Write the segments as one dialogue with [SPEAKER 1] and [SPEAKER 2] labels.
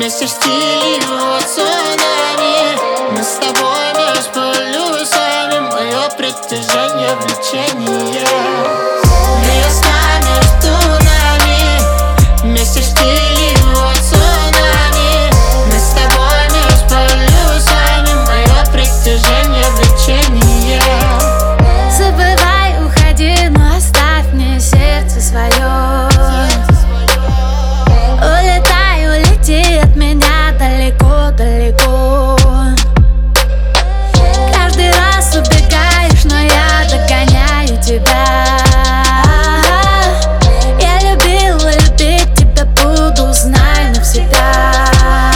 [SPEAKER 1] Вместе в стиле цунами. Мы с тобой меж полюсами. Мое притяжение, влечение. Весна между нами. Вместе в стиле цунами. Мы с тобой меж полюсами. Мое притяжение, влечение.
[SPEAKER 2] Забывай, уходи, но оставь мне сердце свое. Улетай, улети от меня далеко-далеко. Каждый раз убегаешь, но я догоняю тебя. Я любила, любить тебя буду, знай навсегда.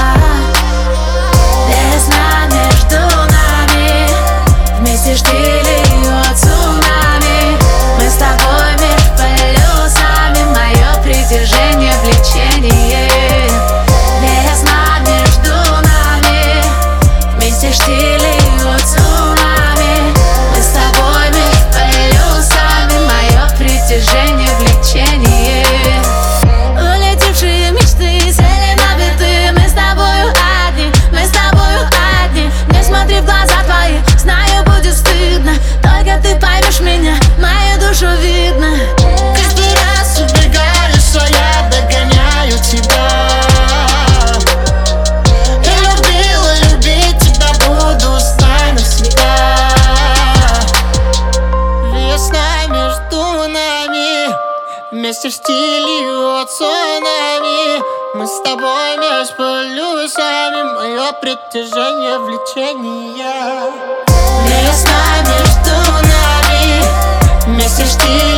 [SPEAKER 2] Весна между нами. Вместе штили цунами. Мы с тобой меж полюсами. Мое притяжение, влечение. Весна между нами. Вместе штили цунами. Мы с тобой меж полюсами. Мое притяжение, влечение. Улетевшие мечты, цели набиты. Мы с тобою одни, мы с тобою одни. Не смотри в глаза твои, знаю, будет стыдно. Только ты поймешь меня, мою душу видно.
[SPEAKER 1] Каждый раз убегаешь, а я догоняю тебя. Я любила, любить тебя буду, знай навсегда. Весна между нами. Вместе в стиле цунами. Мы с тобой меж полюсами. Мое притяжение, влечение. Весна между нами. Вместе в стиле